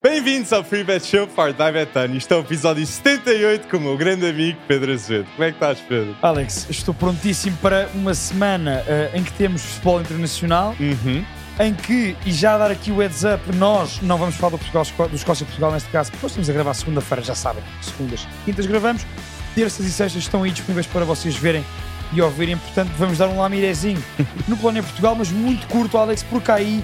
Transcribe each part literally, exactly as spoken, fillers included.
Bem-vindos ao Free Bet Show Powered by Betano. Isto é o episódio setenta e oito com o meu grande amigo Pedro Azevedo. Como é que estás, Pedro? Alex, estou prontíssimo para uma semana uh, em que temos futebol internacional, Uhum. em que, e já a dar aqui o heads up, nós não vamos falar do, Portugal, do Escócia-Portugal neste caso, porque nós estamos a gravar segunda-feira, já sabem, segundas, quintas gravamos, terças e sextas estão aí disponíveis para vocês verem e ouvirem, portanto vamos dar um lamirezinho no Polónia Portugal, mas muito curto, Alex, porque há aí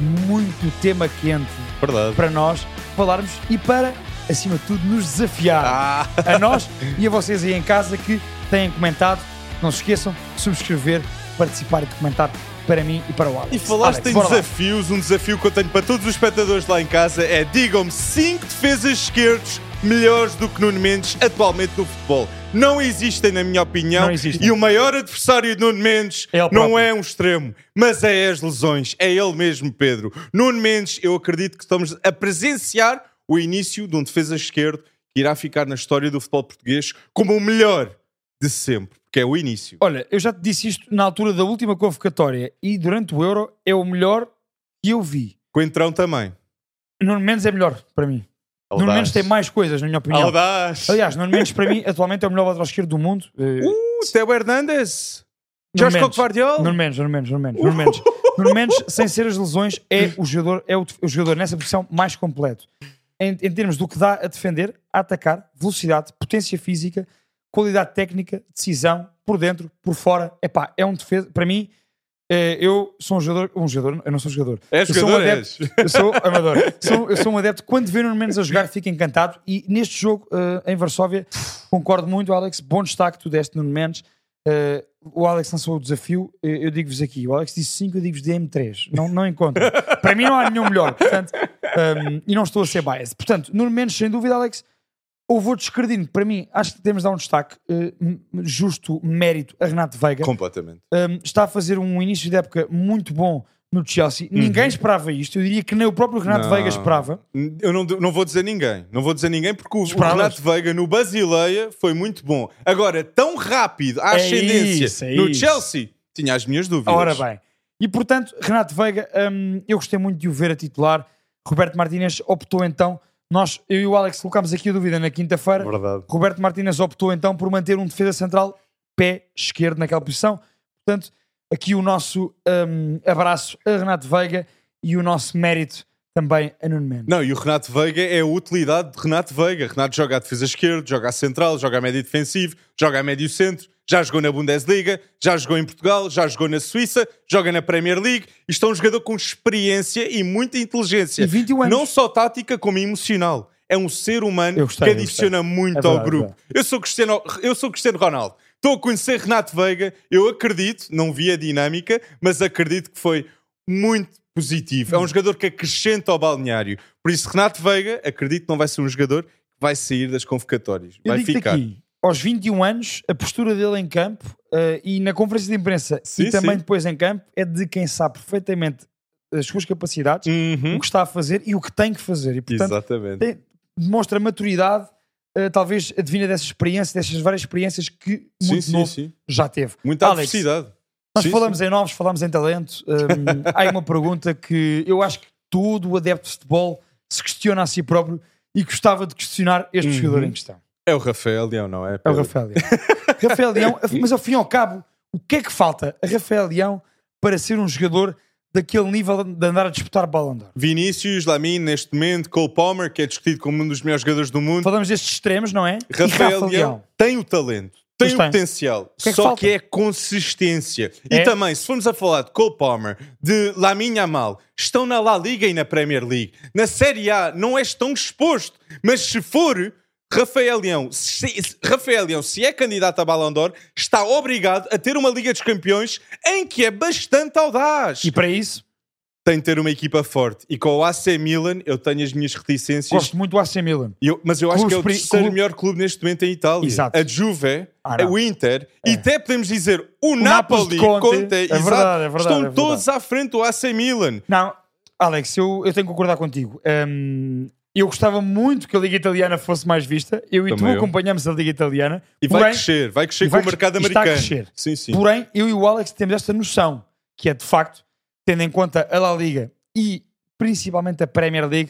muito tema quente Verdade. para nós falarmos e para, acima de tudo, nos desafiar Ah. a nós e a vocês aí em casa que têm comentado. Não se esqueçam de subscrever, participar e de comentar para mim e para o Alex. E falaste Alex, em bora lá. desafios, um desafio que eu tenho para todos os espectadores lá em casa é: digam-me cinco defesas esquerdos melhores do que Nuno Mendes atualmente no futebol. Não existem, na minha opinião, Não existem. e o maior adversário de Nuno Mendes É ele não próprio. é um extremo, mas é as lesões. É ele mesmo, Pedro. Nuno Mendes, eu acredito que estamos a presenciar o início de um defesa esquerdo que irá ficar na história do futebol português como o melhor de sempre, porque é o início. Olha, eu já te disse isto na altura da última convocatória e durante o Euro é o melhor que eu vi. Coentrão também. Nuno Mendes é melhor para mim. Audaz. Nuno Mendes tem mais coisas, na minha opinião. Audaz. Aliás, Nuno Mendes para mim atualmente é o melhor lateral esquerdo do mundo. Uh, Uh, Theo Hernandes. Nuno Jorge Mendes. Cockvardiol. Nuno Mendes, Nuno Mendes, Nuno Mendes, Nuno Mendes. Nuno Mendes, sem ser as lesões, é o jogador, é o, o jogador nessa posição mais completo. Em, em termos do que dá a defender, a atacar, velocidade, potência física, qualidade técnica, decisão, por dentro, por fora. Epá, é um defesa. Para mim, eh, eu sou um jogador. Um jogador, eu não sou jogador. És eu sou jogador, um adepto, és. Eu sou amador. Sou, eu sou um adepto. Quando vê Nuno Mendes a jogar, fico encantado. E neste jogo, eh, em Varsóvia, concordo muito, Alex. Bom destaque tu deste, Nuno Mendes. Uh, o Alex lançou o desafio, eu, eu digo-vos aqui, o Alex disse cinco, eu digo-vos D M três, não, não encontro. Para mim não há nenhum melhor, portanto, um, e não estou a ser biased. Portanto, Nuno Mendes, sem dúvida, Alex, ou vou descredindo, para mim, acho que temos de dar um destaque, uh, justo mérito a Renato Veiga. Completamente. Um, está a fazer um início de época muito bom no Chelsea. Uhum. Ninguém esperava isto, eu diria que nem o próprio Renato Não. Veiga esperava. Eu não, não vou dizer ninguém. Não vou dizer ninguém porque o, o Esperavas? Renato Veiga no Basileia foi muito bom. Agora, tão rápido, a É ascendência isso, é no isso. Chelsea, tinha as minhas dúvidas. Ora bem. E portanto, Renato Veiga, hum, eu gostei muito de o ver a titular. Roberto Martínez optou então, nós, eu e o Alex colocámos aqui a dúvida na quinta-feira. Verdade. Roberto Martínez optou então por manter um defesa central pé esquerdo naquela posição. Portanto, aqui o nosso hum, abraço a Renato Veiga e o nosso mérito também a Nuno Mendes. Não, e o Renato Veiga é a utilidade de Renato Veiga. Renato joga a defesa esquerda, joga a central, joga a médio defensivo, joga a médio centro, já jogou na Bundesliga, já jogou em Portugal, já jogou na Suíça, joga na Premier League. Isto é um jogador com experiência e muita inteligência. E vinte e um anos. Não só tática como emocional. É um ser humano Eu gostei, que eu adiciona gostei. muito É verdade, ao grupo. Eu sou Cristiano, eu sou Cristiano Ronaldo. Estou a conhecer Renato Veiga. Eu acredito, não vi a dinâmica, mas acredito que foi muito positivo. É um jogador que acrescenta ao balneário. Por isso, Renato Veiga, acredito que não vai ser um jogador que vai sair das convocatórias. Eu Vai digo-te ficar. aqui, aos vinte e um anos, a postura dele em campo uh, e na conferência de imprensa Sim, e também sim. depois em campo é de quem sabe perfeitamente as suas capacidades, Uhum. o que está a fazer e o que tem que fazer. E portanto Exatamente. tem- demonstra maturidade, uh, talvez advinda dessa experiência, dessas várias experiências que Sim, muito sim, novo sim. já teve. Muita Alex, adversidade. nós Sim, falamos sim. em novos, falamos em talento. Um, há aí uma pergunta que eu acho que todo o adepto de futebol se questiona a si próprio e gostava de questionar este Uhum. jogador em questão. É o Rafael Leão, não é? É o Pedro? Rafael Leão. Rafael Leão, mas ao fim e ao cabo, o que é que falta a Rafael Leão para ser um jogador daquele nível de andar a disputar Ballon d'Or? Vinícius, Lamine, neste momento, Cole Palmer, que é discutido como um dos melhores jogadores do mundo. Falamos destes extremos, não é? E Rafael Rafa Leão tem o talento, tem Pois o tem. potencial, que é que só falta? que é consistência. E É? também, se formos a falar de Cole Palmer, de Lamine Yamal, estão na La Liga e na Premier League. Na Série A não és tão exposto, mas se for, Rafael Leão, se, se- Rafael Leão, se é candidato a Ballon d'Or, está obrigado a ter uma Liga dos Campeões em que é bastante audaz. E para isso, Tem de ter uma equipa forte. E com o A C Milan, eu tenho as minhas reticências. gosto muito do A C Milan. Eu- mas eu acho Clube que é o espri- terceiro clube- melhor clube neste momento em Itália. Exato. A Juve, Ah, não. o Inter e É. até podemos dizer o, Nápoles Napoli. de Conte. Conte, É exato. verdade, é verdade, Estão é verdade. todos à frente do A C Milan. Não, Alex, eu, eu tenho que concordar contigo. Hum, eu gostava muito que a Liga Italiana fosse mais vista. Eu e tu Também eu. acompanhamos a Liga Italiana. E vai Porém, crescer, vai crescer e vai com o mercado cres- está a americano. crescer. Sim, sim. Porém, eu e o Alex temos esta noção, que é de facto, tendo em conta a La Liga e principalmente a Premier League,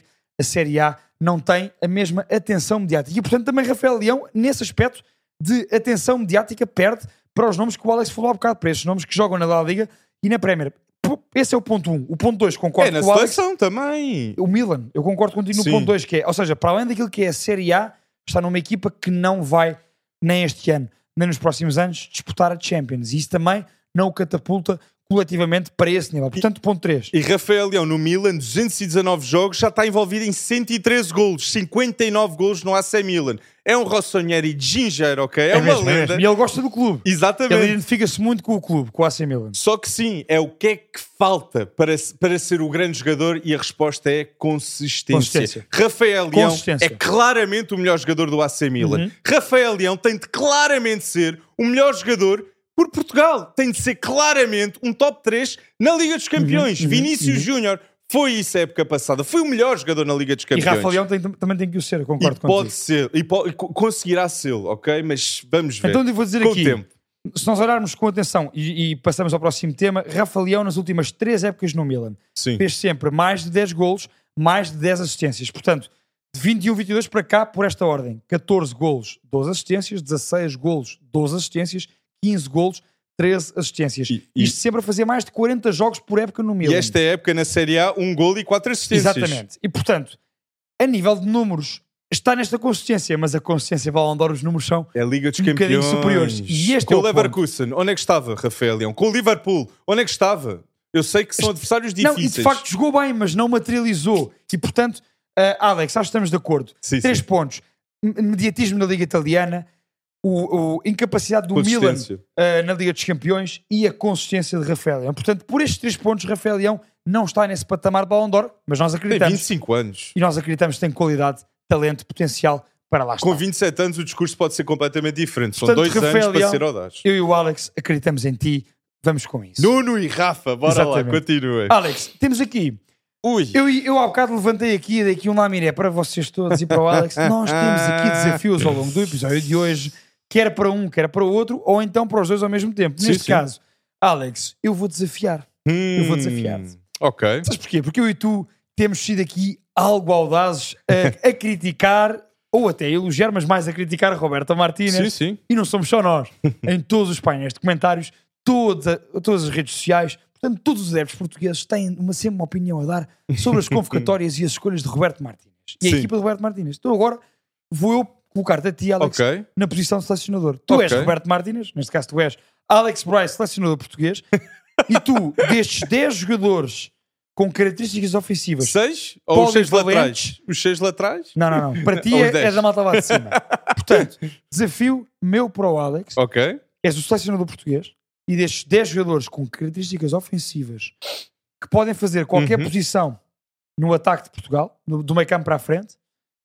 a Série A não tem a mesma atenção mediática. E, portanto, também Rafael Leão, nesse aspecto de atenção mediática, perde para os nomes que o Alex falou há bocado, para estes nomes que jogam na La Liga e na Premier. Esse é o ponto um. O ponto dois, concordo é na com o Alex. seleção também. O Milan, eu concordo contigo no Sim. ponto dois, que é, ou seja, para além daquilo que é a Série A, está numa equipa que não vai, nem este ano, nem nos próximos anos, disputar a Champions. E isso também não o catapulta coletivamente para esse nível. Portanto, ponto três. E Rafael Leão no Milan, duzentos e dezanove jogos, já está envolvido em cento e treze golos, cinquenta e nove golos no A C Milan. É um Rossoneri de gingeiro, ok? É, é uma mesmo, é lenda. mesmo. E ele gosta do clube. Exatamente. Ele identifica-se muito com o clube, com o A C Milan. Só que sim, é o que é que falta para, para ser o grande jogador e a resposta é consistência. Consistência. Rafael Leão Consistência. é claramente o melhor jogador do A C Milan. Uhum. Rafael Leão tem de claramente ser o melhor jogador por Portugal. Tem de ser claramente um top três na Liga dos Campeões. Uhum, uhum, Vinícius uhum. Júnior foi isso a época passada. Foi o melhor jogador na Liga dos E Campeões. Rafael Leão tem, também tem que o ser, eu concordo e contigo. pode ser, e pode, e conseguirá ser, ok? Mas vamos ver. Então eu vou dizer Com aqui, o tempo. se nós olharmos com atenção e, e passamos ao próximo tema, Rafael Leão nas últimas três épocas no Milan Sim. fez sempre mais de dez golos, mais de dez assistências. Portanto, de vinte e um, vinte e dois para cá, por esta ordem, catorze golos, doze assistências, dezasseis golos, doze assistências, quinze golos, treze assistências. E- e- Isto sempre a fazer mais de quarenta jogos por época no Milan. E esta época na Série A, um gol e quatro assistências. Exatamente. E, portanto, a nível de números, está nesta consistência, mas a consistência Ballon d'Or, os números são É a Liga dos um bocadinho Campeões. superiores. E este Com é o o ponto. Leverkusen, onde é que estava Rafael Leão? Com o Liverpool, onde é que estava? Eu sei que são adversários Não, difíceis. e de facto jogou bem, mas não materializou. E portanto, uh, Alex, acho que estamos de acordo. Sim, Três sim. pontos. M- Mediatismo na Liga Italiana, o, o incapacidade do Milan Consistência. uh, na Liga dos Campeões e a consistência de Rafael Leão. Portanto, por estes três pontos, Rafael Leão não está nesse patamar de Ballon d'Or, mas nós Tem acreditamos. vinte e cinco anos. E nós acreditamos que tem qualidade, talento, potencial para lá estar. Com vinte e sete anos o discurso pode ser completamente diferente. São Portanto, dois Rafael anos para Leão, ser audaz. Eu e o Alex acreditamos em ti. Vamos com isso. Nuno e Rafa, bora Exatamente. lá, continuem. Alex, temos aqui... Ui, Eu, eu há bocado levantei aqui e dei aqui um laminé para vocês todos e para o Alex. Nós temos aqui desafios ao longo do episódio de hoje, quer para um, quer para o outro, ou então para os dois ao mesmo tempo. Sim, Neste sim. caso, Alex, eu vou desafiar. eu vou desafiar-te. Hum, Ok. Sabes porquê? Porque eu e tu temos sido aqui algo audazes a, a criticar, ou até a elogiar, mas mais a criticar a Roberta Martínez. Sim, sim. E não somos só nós. Em todos os painéis de comentários, toda, todas as redes sociais, portanto, todos os adeptos portugueses têm uma, sempre uma opinião a dar sobre as convocatórias e as escolhas de Roberto Martínez. E a Sim. equipa de Roberto Martínez. Então agora vou eu colocar-te a ti, Alex, Ok. na posição de selecionador. Tu Ok. és Roberto Martínez, neste caso tu és Alex Bryce, selecionador português, e tu, destes dez jogadores com características ofensivas, Seis? Ou os seis polivalentes. laterais? Os seis laterais? não, não, não, para ti Ou os é, dez. é da malta lá de cima. Portanto, desafio meu para o Alex. Ok. És o selecionador português e destes dez jogadores com características ofensivas que podem fazer qualquer Uhum. posição no ataque de Portugal, no, do meio campo para a frente,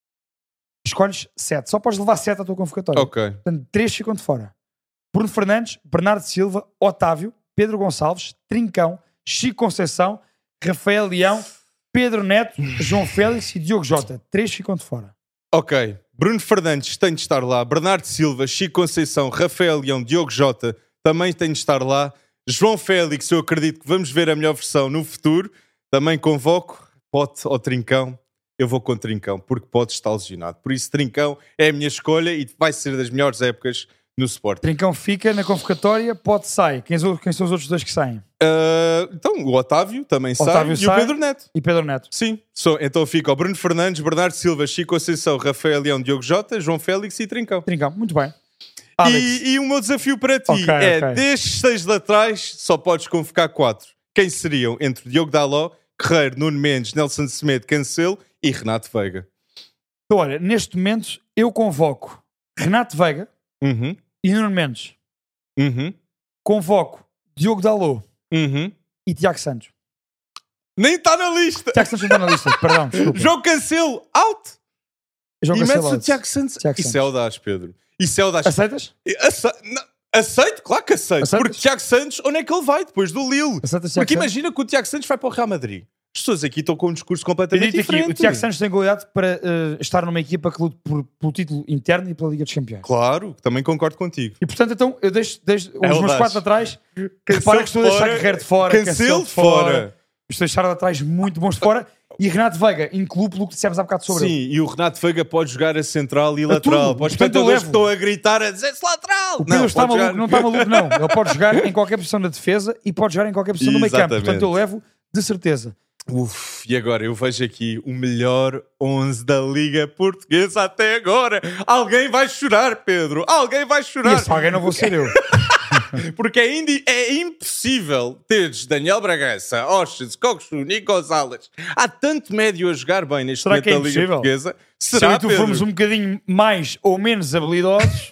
escolhes sete. Só podes levar sete à tua convocatória. Ok. Portanto, três ficam de fora. Bruno Fernandes, Bernardo Silva, Otávio, Pedro Gonçalves, Trincão, Chico Conceição, Rafael Leão, Pedro Neto, João Félix e Diogo Jota. Três ficam de fora. Ok. Bruno Fernandes tem de estar lá. Bernardo Silva, Chico Conceição, Rafael Leão, Diogo Jota também tem de estar lá. João Félix, eu acredito que vamos ver a melhor versão no futuro. Também convoco. Pote ou Trincão. Eu vou com Trincão, porque Pote está lesionado. Por isso, Trincão é a minha escolha e vai ser das melhores épocas no Sport. Trincão fica na convocatória, pode sair. Quem, são- quem são os outros dois que saem? Uh, então, o Otávio também Otávio sai, e sai. o Pedro Neto. E Pedro Neto. Sim, só, então fica o Bruno Fernandes, Bernardo Silva, Chico Conceição, Rafael Leão, Diogo Jota, João Félix e Trincão. Trincão, muito bem. Alex, E, e o meu desafio para ti Ok, é, ok. destes seis laterais, só podes convocar quatro. Quem seriam? Entre Diogo Daló, Guerreiro, Nuno Mendes, Nelson Semedo, Cancelo e Renato Veiga. então, olha, neste momento eu convoco Renato Veiga Uhum, e Nuno Mendes. uhum, Convoco Diogo Dalot uhum. e Tiago Santos. Nem está na lista! Tiago Santos não está na lista, perdão, desculpa. João Cancelo, out! João e Cancelo metes o out. Tiago Santos. Tiago Isso Santos. é audaz, Pedro. Isso é audaz. Aceitas? Ace... não, aceito, claro que aceito. Aceitas? Porque Tiago Santos, onde é que ele vai depois do Lille? Aceitas Tiago Porque Santos? imagina que o Tiago Santos vai para o Real Madrid. As pessoas aqui estão com um discurso Eu completamente digo-te aqui, diferente. o Tiago Santos tem qualidade para eh, estar numa equipa que lute por, pelo título interno e pela Liga dos Campeões. Claro, também concordo contigo. E portanto, então, eu deixo, deixo os audaz. meus quatro atrás. Cancelo Repara que estou a deixar fora, Guerreiro de fora, Cancelo de fora. Estou a deixar de atrás muito bons de fora. E Renato Veiga, inclui pelo que dissemos há bocado sobre Sim, ele. e o Renato Veiga pode jogar a central e A lateral. tudo. Para os Portanto, eu espectadores levo. que estão a gritar a dizer-se lateral. O Pedro não, está pode maluco, jogar- não está maluco, não. Ele pode jogar em qualquer posição da defesa e pode jogar em qualquer posição do meio campo. Exatamente. Portanto, eu levo de certeza. Uf, e agora eu vejo aqui o melhor onze da Liga Portuguesa até agora. Alguém vai chorar, Pedro. Alguém vai E chorar. esse alguém não vou ser eu. Porque é, indi- é impossível teres Daniel Bragança, Oshens, Coxo, Nico Gonzalez. Há tanto médio a jogar bem neste Será momento que é da Liga impossível? Portuguesa. Se eu Será, e tu Pedro? formos um bocadinho mais ou menos habilidosos,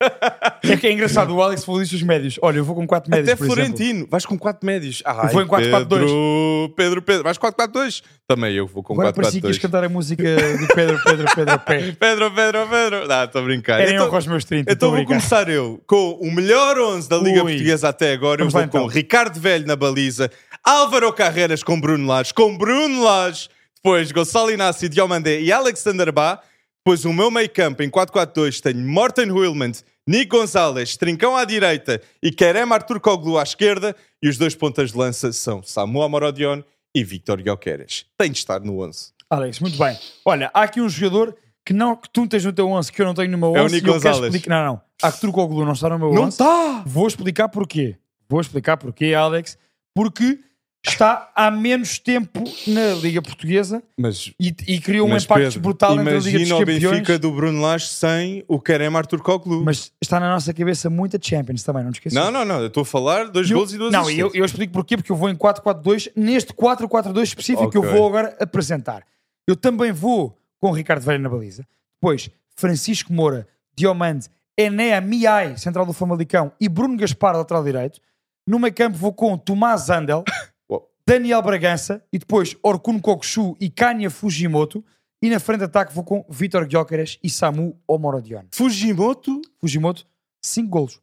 é que é engraçado. O Alex falou disso os médios. Olha, eu vou com quatro médios, Até por exemplo. Florentino. Vais com quatro médios. Ai, Eu vou em quatro quatro dois. Pedro, Pedro, Pedro. Vais quatro quatro dois? Também eu vou com Agora quatro parecia quatro que ias dois. cantar a música de Pedro, Pedro, Pedro Pé. Pedro, Pedro, Pedro. Não, estou a brincar. Era Então- eu com os meus trinta. Então estou a vou brincar. começar eu com o melhor onze da Liga Ui. Portuguesa até agora. Vamos eu lá, vou com então. Ricardo Velho na baliza, Álvaro Carreiras com Bruno Lage, com Bruno Lage, depois Gonçalo Inácio, Diomandé e Alexander Bá. Depois o meu meio campo em quatro quatro dois tenho Morten Huilman, Nico Gonzalez, Trincão à direita e Kerem Aktürkoğlu à esquerda. E os dois pontas de lança são Samu Amorodion e Vítor Gyökeres. Tem de estar no onze. Alex, muito bem. Olha, há aqui um jogador que, não, que tu tens no teu onze, que eu não tenho no meu onze. É o Nico e eu quero Gonzalez. explicar. Não, não. Aktürkoğlu não está no meu Não onze. está! Vou explicar porquê. Vou explicar porquê, Alex. Porque está há menos tempo na Liga Portuguesa Mas e, e criou um Mas, impacto Pedro, brutal entre a Liga dos imagina o Campeões. Benfica do Bruno Lage sem o Kerem Aktürkoğlu. Mas está na nossa cabeça muita Champions também, não te esqueças. Não, não, não. Eu estou a falar dois Eu- gols e duas Não, eu, assistências. eu explico porquê, porque eu vou em quatro quatro dois, neste quatro quatro dois específico que eu Ok. vou agora apresentar. Eu também vou com o Ricardo Velho na baliza, depois Francisco Moura, Diomande, Enea Miai, central do Famalicão, e Bruno Gaspar, lateral direito. No meio campo vou com Tomás Andel, Uau. Daniel Bragança e depois Orkun Kokshu e Kanya Fujimoto. E na frente de ataque vou com Vítor Gyökeres e Samu Omorodion. Fujimoto, Fujimoto, cinco golos.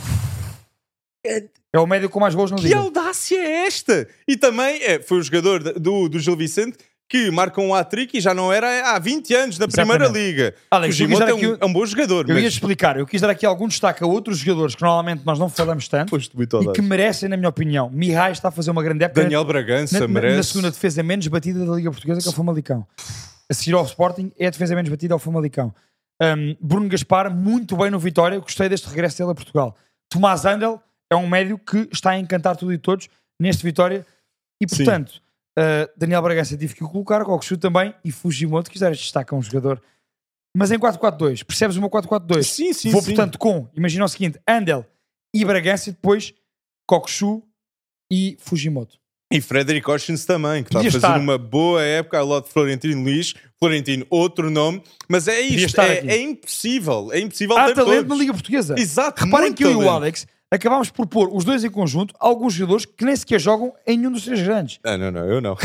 É o médio com mais golos na que Liga. audácia é esta? E também é, foi o jogador de- do, do Gil Vicente que marca um hat-trick e já não era há vinte anos na Primeira Exatamente. Liga. Alex, Fujimoto eu quis é dar um, aqui- é um bom jogador, Eu mas ia explicar, eu quis dar aqui algum destaque a outros jogadores que normalmente nós não falamos tanto foste muito e que audaz. merecem, na minha opinião. Mihai está a fazer uma grande época Daniel Bragança na, na- merece. na segunda defesa menos batida da Liga Portuguesa, que é o Famalicão. A seguir ao Sporting é a defesa menos batida ao Famalicão. Um, Bruno Gaspar, muito bem no Vitória, eu gostei deste regresso dele a Portugal. Tomás Andel é um médio que está a encantar tudo e todos neste Vitória e, Sim. portanto, uh, Daniel Bragança tive que o colocar, Kokshu também e Fujimoto, quiser destacar um jogador. Mas em quatro quatro dois, percebes o meu quatro quatro dois? Sim, sim, Vou, sim. portanto, com, imagina o seguinte, Andel e Bragança e depois Kokshu e Fujimoto. E Frederic Oshens também, que está a Podia fazer estar. uma boa época ao lado de Florentino Luís. Florentino, outro nome. Mas é isto, estar é, aqui. é impossível. É impossível Há ter talento todos. na Liga Portuguesa. Exato, Reparem muito que eu e o talento. Alex acabámos por pôr os dois em conjunto alguns jogadores que nem sequer jogam em nenhum dos três grandes. Ah, não, não, eu não.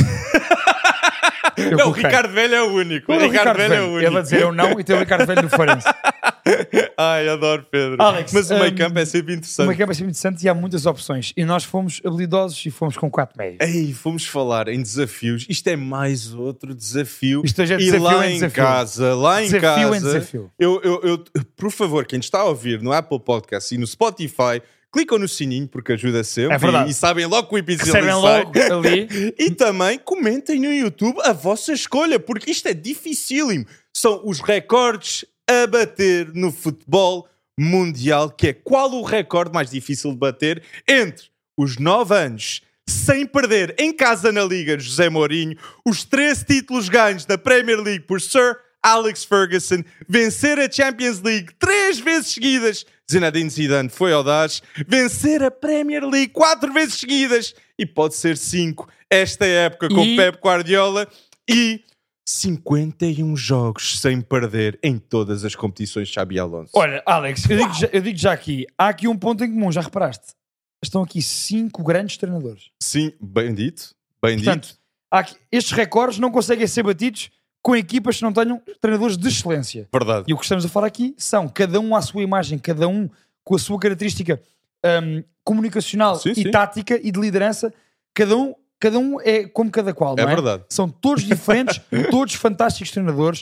Eu não, o coloquei. Ricardo Velho é o único. O O Ricardo, Velho, é o único. Ele vai dizer eu não e tem o Ricardo Velho no Farense. Ai, adoro Pedro. Alex, Mas o meio hum, campo é sempre O interessante. meio campo é sempre interessante e há muitas opções. E nós fomos habilidosos e fomos com quatro médios. Ei, fomos falar em desafios. Isto é mais outro desafio. Isto hoje é e desafio lá em em desafio. casa, lá em Desafio em casa, desafio. Eu, eu, eu, por favor, quem está a ouvir no Apple Podcast e no Spotify, clicam no sininho porque ajuda sempre. É verdade. E, e sabem logo que o episódio Recebem sai. logo ali. E também comentem no YouTube a vossa escolha, porque isto é dificílimo. São os recordes a bater no futebol mundial, que é qual o recorde mais difícil de bater entre os nove anos sem perder em casa na Liga de José Mourinho, os treze títulos ganhos da Premier League por Sir Alex Ferguson, vencer a Champions League três vezes seguidas, Zinedine Zidane foi audaz, vencer a Premier League quatro vezes seguidas e pode ser cinco esta época com E- Pep Guardiola e cinquenta e um jogos sem perder em todas as competições de Xabi Alonso. Olha, Alex, eu digo, já, eu digo já aqui, há aqui um ponto em comum, já reparaste? Estão aqui cinco grandes treinadores. Sim, bem dito, bem Portanto, dito. há aqui- estes recordes não conseguem ser batidos com equipas que não tenham treinadores de excelência. Verdade. E o que estamos a falar aqui são cada um à sua imagem, cada um com a sua característica hum, comunicacional Sim, e sim. tática e de liderança. Cada um, cada um é como cada qual, É não é? verdade. São todos diferentes, todos fantásticos treinadores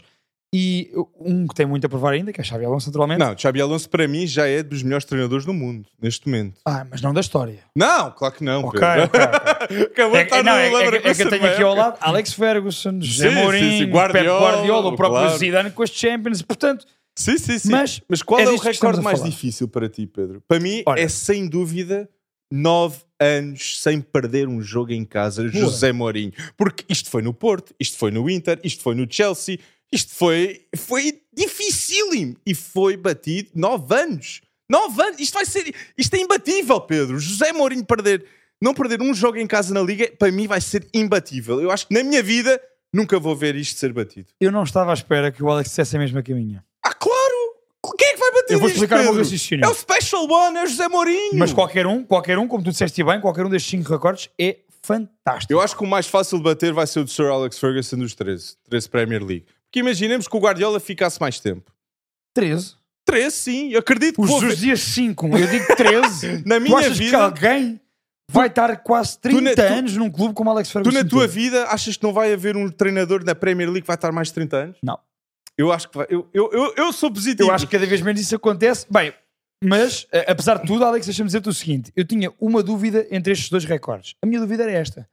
E um que tem muito a provar ainda, que é Xabi Alonso, naturalmente. Não, Xabi Alonso para mim já é dos melhores treinadores do mundo, neste momento. Ah, mas não da história. Não, claro que não, Ok, Pedro. ok, ok. Acabou de É, estar é, não, no é, é, Leverkusen, que- é que eu tenho aqui ao lado Alex Ferguson, José Sim, Mourinho, sim, sim. Pep Guardiola, Guardiola, o próprio claro. Zidane com as Champions. Portanto, Sim, sim, sim. Mas Mas, qual é é, o disto que estamos recorde a mais falar. difícil para ti, Pedro? Para mim Olha. é sem dúvida nove anos sem perder um jogo em casa, Boa. José Mourinho. Porque isto foi no Porto, isto foi no Inter, isto foi no Chelsea, isto foi, foi dificílimo e foi batido nove anos. Nove anos, isto vai ser, isto é imbatível, Pedro. José Mourinho perder, não perder um jogo em casa na Liga, para mim vai ser imbatível. Eu acho que na minha vida nunca vou ver isto ser batido. eu não estava à espera que o Alex dissesse a mesma que a minha. Ah, claro! Quem é que vai bater Eu vou isto, explicar o meu Pedro? raciocínio. É o Special One, é o José Mourinho. Mas qualquer um, qualquer um, como tu disseste bem, qualquer um destes cinco recordes é fantástico. Eu acho que o mais fácil de bater vai ser o de Sir Alex Ferguson dos treze. treze Premier League. Porque imaginemos que o Guardiola ficasse mais tempo. treze. treze, sim. Eu acredito que Os vou dos ver. dias cinco, eu digo treze. Na Tu minha achas que vida... alguém vai estar quase trinta na- tu- anos num clube como Alex Tu Ferguson? na tua teve? vida achas que não vai haver um treinador na Premier League que vai estar mais de trinta anos? Não. Eu acho que vai. Eu, eu, eu, eu sou positivo. Eu acho que cada vez menos isso acontece. Bem, mas, a- apesar de tudo, Alex, deixa-me dizer-te o seguinte. Eu tinha uma dúvida entre estes dois recordes. A minha dúvida era esta.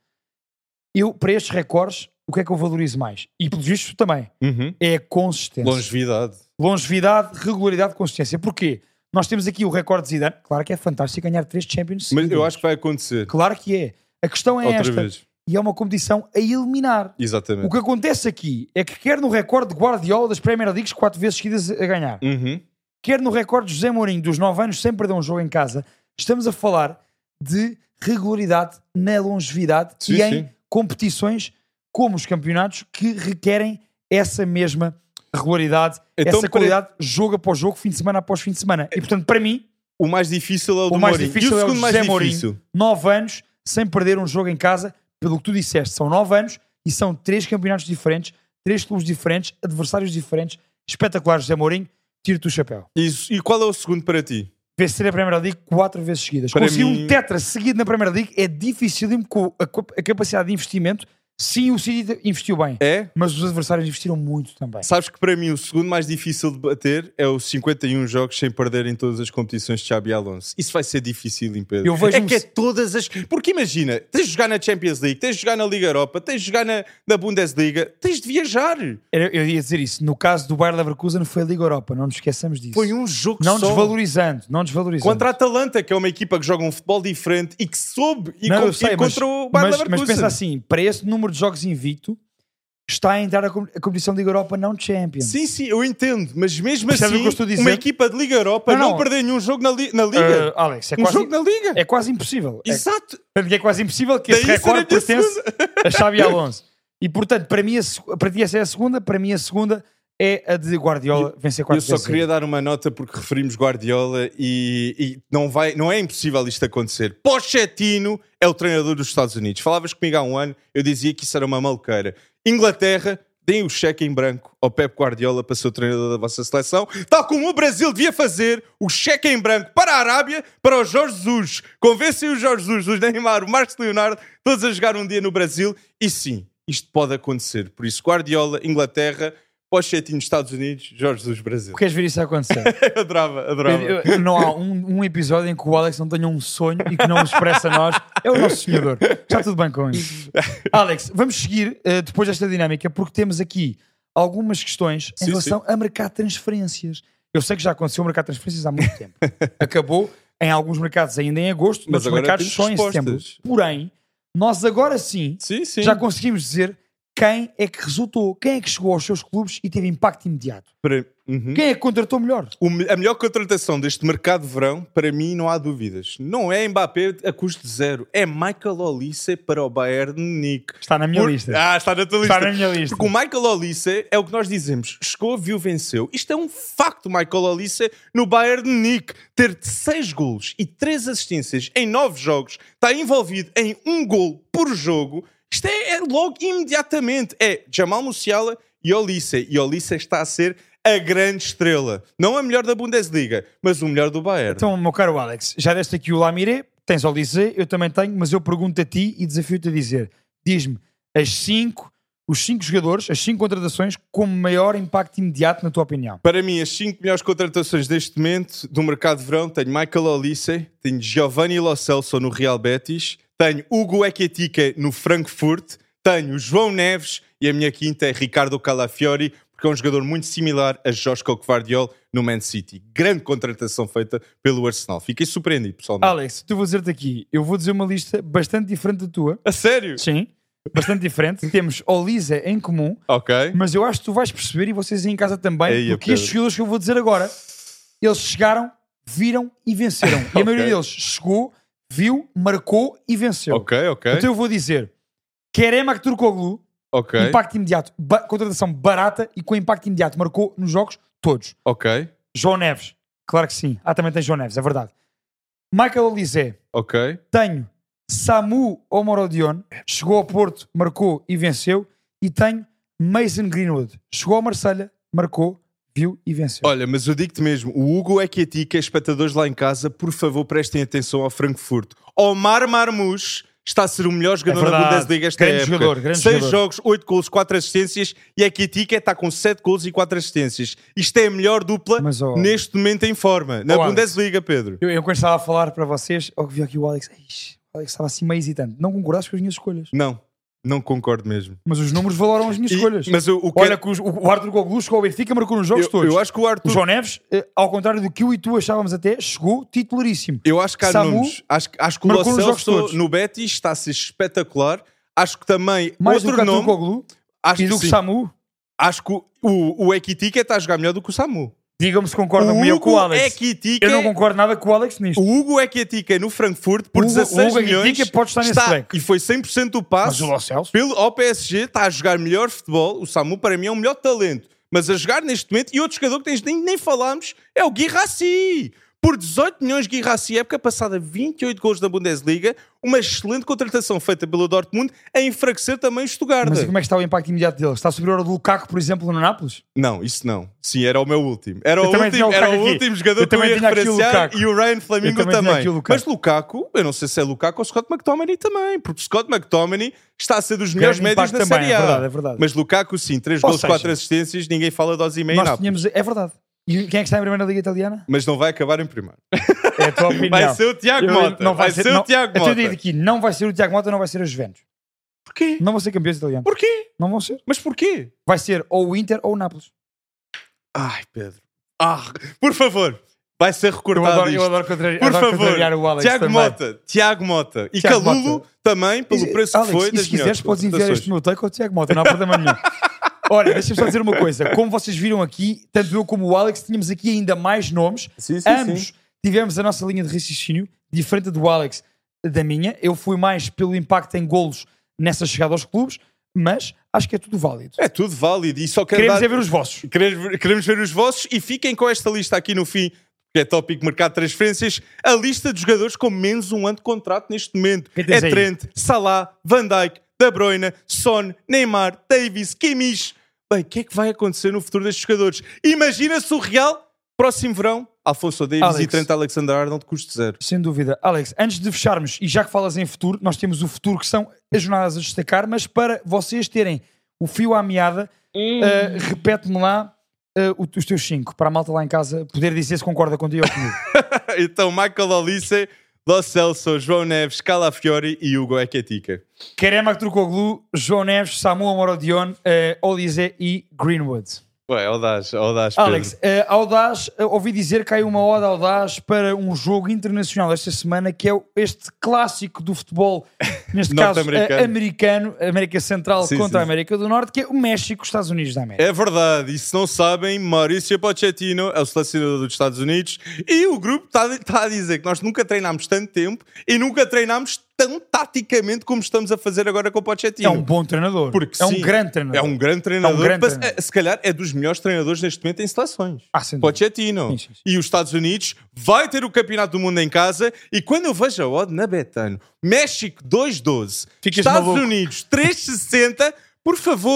Eu, para estes recordes, o que é que eu valorizo mais? E, pelos vistos, tu também. Uhum. É a consistência. Longevidade. Longevidade, regularidade, consistência. Porquê? Nós temos aqui o recorde de Zidane. Claro que é fantástico ganhar três Champions Mas eu seguidos. acho que vai acontecer. Claro que é. A questão é Outra esta. vez. E é uma competição a eliminar. Exatamente. O que acontece aqui é que quer no recorde de Guardiola das Premier Leagues quatro vezes seguidas a ganhar, Uhum. quer no recorde de José Mourinho dos nove anos sem perder um jogo em casa, estamos a falar de regularidade na longevidade Sim, e em sim. competições como os campeonatos que requerem essa mesma regularidade, Então, essa para- qualidade, jogo após jogo, fim de semana após fim de semana. E portanto, para mim, O mais difícil é o do o mais Mourinho. difícil e o é o segundo mais José difícil? Mourinho. Nove anos sem perder um jogo em casa, pelo que tu disseste, são nove anos e são três campeonatos diferentes, três clubes diferentes, adversários diferentes, espetacular José Mourinho, tiro-te o chapéu. Isso. E qual é o segundo para ti? Vencer a Premier League quatro vezes seguidas. Para Conseguir mim- um tetra seguido na Premier League é dificílimo com a, a capacidade de investimento. Sim, o City investiu bem, É? mas os adversários investiram muito também. Sabes que para mim o segundo mais difícil de bater é os cinquenta e um jogos sem perder em todas as competições de Xabi Alonso. Isso vai ser difícil, em Pedro. Eu vejo é um- que é todas as... Porque imagina, tens de jogar na Champions League, tens de jogar na Liga Europa, tens de jogar na, na Bundesliga, tens de viajar. Eu, eu ia dizer isso. No caso do Bayer Leverkusen foi a Liga Europa, não nos esqueçamos disso. Foi um jogo Não só. desvalorizando, não desvalorizando. Contra a Atalanta, que é uma equipa que joga um futebol diferente e que soube e, Não, com, eu sei, e mas, contra o Bayer mas, Leverkusen. mas pensa assim, para esse número de jogos invicto, está a entrar a, com- a competição de Liga Europa, não Champions. Sim, sim, eu entendo, mas mesmo Percebes o assim, que eu estou a dizer? uma equipa de Liga Europa Não, não, não. perder nenhum jogo na, li- na Liga. Uh, Alex, é um quase, jogo na Liga. é quase impossível. É, Exato. portanto, é quase impossível que Daí esse recorde ser a minha pertence a Xabi Alonso. E portanto, para mim, a, se- para ti essa é a segunda, para mim a segunda é a de Guardiola vencer quatro Eu só vezes. queria dar uma nota porque referimos Guardiola e, e não, vai, não é impossível isto acontecer. Pochettino é o treinador dos Estados Unidos. Falavas comigo há um ano, eu dizia que isso era uma maluqueira. Inglaterra, deem o cheque em branco ao Pep Guardiola para ser o treinador da vossa seleção, tal como o Brasil devia fazer o cheque em branco para a Arábia, para o Jorge Jesus. Convencem o Jorge Jesus, o Neymar, o Marcos Leonardo, todos a jogar um dia no Brasil. E sim, isto pode acontecer. Por isso, Guardiola, Inglaterra, Pochettino, Estados Unidos, Jorge Jesus, Brasil. Queres ver isso acontecer? adorava, adorava. Eu- eu- não há um, um episódio em que o Alex não tenha um sonho e que não o expressa a nós. É o nosso sonhador. Está tudo bem com isso. Alex, vamos seguir uh, depois desta dinâmica porque temos aqui algumas questões em Sim, relação a mercado de transferências. Eu sei que já aconteceu o mercado de transferências há muito tempo. Acabou em alguns mercados ainda em agosto, Mas mas os agora mercados temos só em setembro. respostas. Porém, nós agora sim, Sim, sim. já conseguimos dizer quem é que resultou, quem é que chegou aos seus clubes e teve impacto imediato. Para- Uhum. Quem é que contratou melhor? O me- a melhor contratação deste mercado de verão, para mim, não há dúvidas. Não é Mbappé a custo zero. É Michael Olise para o Bayern de Munique. Está na minha Por- lista. Ah, está na tua lista. Está na minha lista. Porque o Michael Olise é o que nós dizemos. Chegou, viu, venceu. Isto é um facto, Michael Olise, no Bayern de Munique. Ter seis golos e três assistências em nove jogos. Está envolvido em um gol por jogo. Isto é, é logo imediatamente. É Jamal Musiala e Olise. E Olise está a ser a grande estrela. Não a melhor da Bundesliga, mas o melhor do Bayern. Então, meu caro Alex, já deste aqui o Lamiré, tens o Olise, eu também tenho, mas eu pergunto a ti e desafio-te a dizer, diz-me as cinco os cinco jogadores, as cinco contratações com maior impacto imediato, na tua opinião. Para mim, as cinco melhores contratações deste momento do mercado de verão, tenho Michael Olise, tenho Giovanni Lo Celso no Real Betis, tenho Hugo Ekitike no Frankfurt, tenho João Neves e a minha quinta é Ricardo Calafiori, porque é um jogador muito similar a Joško Gvardiol no Man City. Grande contratação feita pelo Arsenal. Fiquei surpreendido, pessoalmente. Alex, tu vou dizer-te aqui, eu vou dizer uma lista bastante diferente da tua. A sério? Sim, bastante diferente. Temos Olise em comum, Ok. mas eu acho que tu vais perceber, e vocês aí em casa também, Eia, porque estes Pedro. jogadores que eu vou dizer agora, eles chegaram, viram e venceram. E a Ok. maioria deles chegou, viu, marcou e venceu. Ok, ok. Então eu vou dizer Kerem Aktürkoğlu, Ok. impacto imediato, ba- contratação barata e com impacto imediato, marcou nos jogos todos. Ok. João Neves, claro que sim. Ah, também tem João Neves, é verdade. Michael Olise, Ok. tenho Samu Omorodion, chegou ao Porto, marcou e venceu. E tenho Mason Greenwood, chegou ao Marselha, marcou, viu e venceu. Olha, mas eu digo-te mesmo, o Hugo Ekitike, espectadores lá em casa, por favor, prestem atenção ao Frankfurt. Omar Marmoush está a ser o melhor jogador É verdade. na Bundesliga esta Grande época. jogador, grande Seis jogador. jogos, oito golos, quatro assistências e Ekitike está com sete golos e quatro assistências. Isto é a melhor dupla Mas, oh, neste momento em forma, na oh, Alex. Bundesliga, Pedro. Eu, eu quando estava a falar para vocês, eu vi aqui o Alex, Ixi, o Alex estava assim meio hesitante. Não concordaste com as minhas escolhas. Não, não concordo mesmo. Mas os números valoram as minhas E- escolhas. mas eu- o que- Olha que os- o, o Arthur Goglu chegou ao Benfica, marcou nos jogos Eu, todos. eu acho que o O Arthur... João Neves, eh, ao contrário do que eu e tu achávamos até, chegou titularíssimo. Eu acho que há Samu números. Acho, acho que o Lo marcou nos jogos Celso todos. no Betis está a ser espetacular. Acho que também Mais do outro que o nome... Goglu Acho e que do que sim. Samu. Acho que o, o, o Ekitike está a jogar melhor do que o Samu. Digam-me se concordam O comigo com o Hugo Alex. Ekitike, Eu não concordo nada com o Alex nisto. o Hugo Ekitike no Frankfurt por O Hugo- dezasseis o Hugo milhões Ekitike pode estar nesse está, leque. e foi cem por cento do Mas passe o Lo Celso. pelo, ao P S G, está a jogar melhor futebol. O Samu para mim é um melhor talento, mas a jogar neste momento, e outro jogador que tens, nem, nem falámos é o Guirassy. Por dezoito milhões, Guirassy, época passada vinte e oito gols na Bundesliga, uma excelente contratação feita pelo Dortmund a enfraquecer também o Stuttgart. Mas e como é que está o impacto imediato dele? Está superior ao do Lukaku, por exemplo, no Nápoles? Não, isso não. Sim, era o meu último. Era, Eu o também tinha último, o era Lukaku o aqui. último jogador Eu que eu também ia tinha aqui o referenciar Lukaku. e o Ryan Flamingo Eu também tinha também. aqui o Lukaku. Mas Lukaku, eu não sei se é Lukaku ou Scott McTominay também, porque Scott McTominay está a ser dos melhores Grande médios impacto na também, Série A. é verdade, é verdade. Mas Lukaku sim, três Ou gols, seja, quatro assistências, ninguém fala de Osimhen e Nós Nápoles. tínhamos... É verdade. E quem é que está em primeira liga italiana? Mas não vai acabar em primeiro. É a tua opinião. Vai ser o Tiago Eu- Mota. Não vai, ser, não, o Tiago Então eu Mota. digo aqui, não vai ser o Tiago Mota, não vai ser a Juventus. Porquê? Não vão ser campeões italianos. Porquê? Não vão ser. Mas porquê? Vai ser ou o Inter ou o Nápoles. Ai, Pedro. Ah, por favor. Vai ser Eu recortado adoro, isto. eu adoro, contrari Por adoro favor, contrariar o Alex Tiago também. Mota, Tiago Mota e Tiago Calulo Mota. também, pelo E- preço Alex, que foi e das se quiseres melhores podes enviar contratações. este meu take ao Tiago Mota, não há problema nenhum. Olha, deixa-me só dizer uma coisa. Como vocês viram aqui, tanto eu como o Alex, tínhamos aqui ainda mais nomes. Sim, sim, Ambos sim. tivemos a nossa linha de raciocínio, diferente do Alex da minha. Eu fui mais pelo impacto em golos nessa chegada aos clubes, mas acho que é tudo válido. É tudo válido e só quero Queremos dar... é ver os vossos. Queremos ver- queremos ver os vossos e fiquem com esta lista aqui no fim, que é tópico mercado de transferências, a lista de jogadores com menos um ano de contrato neste momento. Quem tens É aí? Trent, Salah, Van Dijk, De Bruyne, Son, Neymar, Davies, Kimmich. Bem, o que é que vai acontecer no futuro destes jogadores? Imagina-se o Real, próximo verão, Alfonso Davies Alex. e Trent Alexander-Arnold, custo zero. Sem dúvida. Alex, antes de fecharmos, e já que falas em futuro, nós temos o futuro que são as jornadas a destacar, mas para vocês terem o fio à meada, uh, repete-me lá uh, os teus cinco, para a malta lá em casa poder dizer se concorda contigo ou comigo. Então, Michael Olise, Lo Celso, João Neves, Calafiori e Hugo Ekitike. Kerem Aktürkoğlu, João Neves, Samu Omorodion, uh, Olise e Greenwood. Ué, audaz, audaz, Pedro. Alex, uh, Audaz, uh, ouvi dizer que caiu uma oda Audaz para um jogo internacional esta semana, que é o- este clássico do futebol, neste caso Norte-americano. uh, americano, América Central Sim, contra sim. a América do Norte, que é o México, Estados Unidos da América. É verdade, e se não sabem, Mauricio Pochettino é o selecionador dos Estados Unidos e o grupo está tá a dizer que nós nunca treinámos tanto tempo e nunca treinámos tão taticamente como estamos a fazer agora com o Pochettino. É um bom treinador. Porque, é sim, um grande treinador. É um grande treinador. É um grande mas, treinador. é, se calhar é dos melhores treinadores neste momento em seleções. Ah, sem dúvida. Pochettino. Sim, sim, sim. E os Estados Unidos vai ter o Campeonato do Mundo em casa e quando eu vejo a odd na Betano, México dois doze, Ficas Estados maluco. Unidos três sessenta, por favor,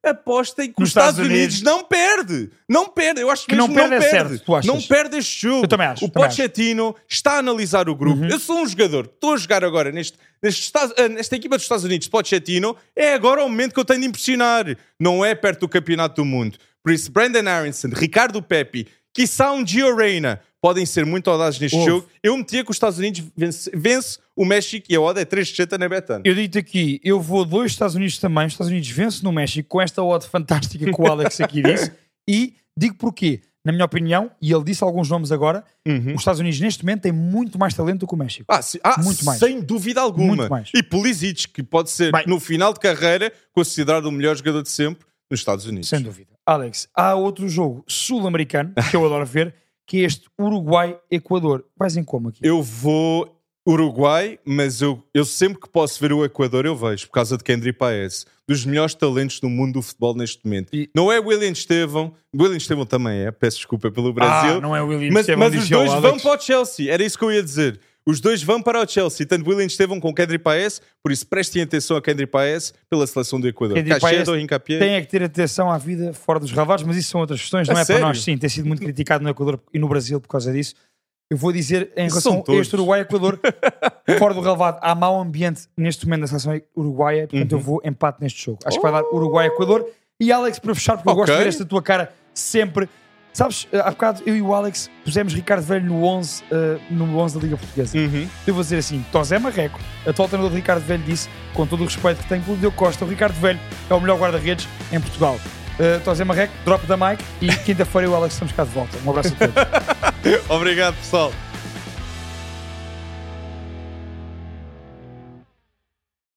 apostem que Nos os Estados, Estados Unidos, Unidos não perde. Não perde. Eu acho Que mesmo não que não perde é perde. certo, tu achas? Não perde este jogo. Eu também acho, O também Pochettino está a analisar o grupo. Uhum. Eu sou um jogador. Estou a jogar agora neste, neste Estados- ah, nesta equipa dos Estados Unidos. Pochettino é agora o momento que eu tenho de impressionar. Não é perto do campeonato do mundo. Por isso, Brandon Aronson, Ricardo Pepi, quiçá um Gio Reyna, podem ser muito audazes neste Ouve. jogo. Eu metia que os Estados Unidos vence, vence o México e a odd é três sessenta na Betano. Eu digo-te aqui, eu vou dois Estados Unidos também. Os Estados Unidos vencem no México com esta odd fantástica que o Alex aqui disse. E digo porquê. Na minha opinião, e ele disse alguns nomes agora, Uhum. os Estados Unidos neste momento têm muito mais talento do que o México. Ah, sim. Ah, Muito mais. sem dúvida alguma. Muito mais. E Pulisic, que pode ser, Bem. no final de carreira, considerado o melhor jogador de sempre nos Estados Unidos. Sem dúvida. Alex, há outro jogo sul-americano que eu adoro ver, que é este Uruguai-Equador. Vais em como aqui? Eu vou Uruguai, mas eu, eu sempre que posso ver o Equador, eu vejo, por causa de Kendry Paez, dos melhores talentos do mundo do futebol neste momento. E- Não é William Estevão, William Estevão também é, peço desculpa pelo Brasil, Ah, não é o William mas, Estevão, mas os disse ao dois Alex. vão para o Chelsea, era isso que eu ia dizer. Os dois vão para o Chelsea, tanto William Estevão como Kendry Paez, por isso prestem atenção a Kendry Paez pela seleção do Equador. Kendry Paez Cachedo, Hincapié. Tem é que ter atenção à vida fora dos relevados, mas isso são outras questões, não A é sério? para nós. Sim, tem sido muito criticado no Equador e no Brasil por causa disso. Eu vou dizer, em Isso relação são a todos. este Uruguai-Equador, fora do relevado, há mau ambiente neste momento na seleção uruguaia, portanto Uhum. eu vou empate neste jogo. Acho que vai dar Uruguai-Equador. E Alex, para fechar, porque eu gosto de Ok. ver esta tua cara sempre. Sabes, há bocado eu e o Alex pusemos Ricardo Velho no onze, eh, no onze da Liga Portuguesa. Uhum. Eu vou dizer assim, Tosé Marreco, atual treinador de Ricardo Velho, disse, com todo o respeito que tem pelo Diogo Costa, o Ricardo Velho é o melhor guarda-redes em Portugal. Uh, Tosé Marreco, drop da mic e quinta-feira o Alex estamos cá de volta. Um abraço a todos. Obrigado, pessoal.